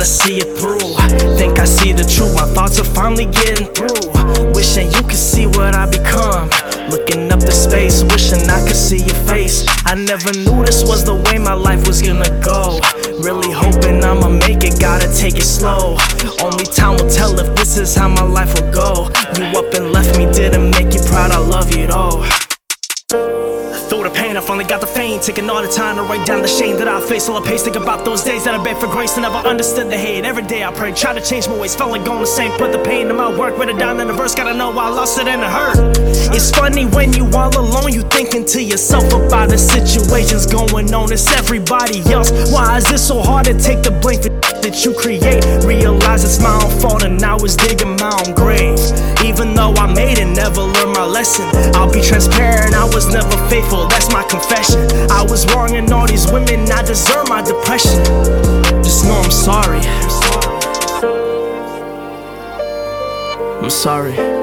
gotta see it through. Think I see the truth, my thoughts are finally getting through. Wishing you could see what I become. Looking up to space, wishing I could see your face. I never knew this was the way my life was gonna go. Really hoping I'ma make it, gotta take it slow. Only time will tell if this is how my life will go. You up and left me, didn't make you proud, I love you though. Through the pain, I finally got the fame. Taking all the time to write down the shame that I face. All I pace, think about those days that I begged for grace and never understood the hate. Every day I pray, try to change my ways, felt like going the same. Put the pain in my work, write it down in the verse. Gotta know I lost it and it hurt. It's funny when you all alone, you thinking to yourself about the situations going on. It's everybody else. Why is it so hard to take the blame for that you create? Realize it's my own fault and I was digging my own grave. Even though I made it, never learned my lesson. I'll be transparent, I was never faithful, that's my confession. I was wronging all these women, I deserve my depression. Just know I'm sorry. I'm sorry.